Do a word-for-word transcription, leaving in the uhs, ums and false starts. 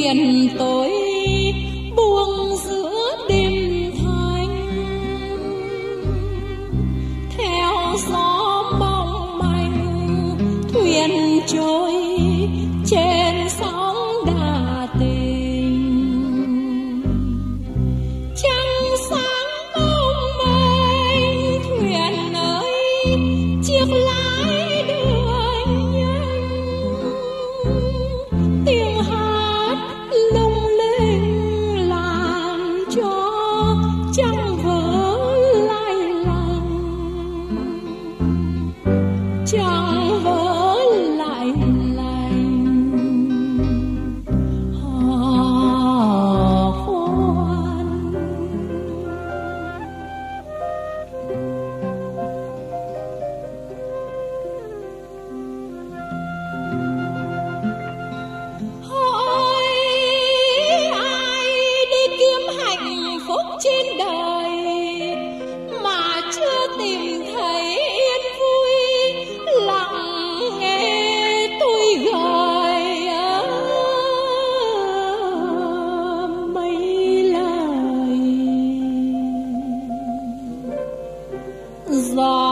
thuyền tối buông giữa đêm thanh, theo gió mong manh thuyền trôi trên sóng đà tình. Trăng sáng mong manh thuyền ơi, chiếc lái đưa nhanh, tiếng hát lung linh làm cho trăng vỡ lai lành, trăng vỡ lại lành. Hò khoan hỏi ai đi kiếm hạnh phúc trên đời mà chưa tìm thấy yên vui, lặng nghe tôi gợi mấy lời gió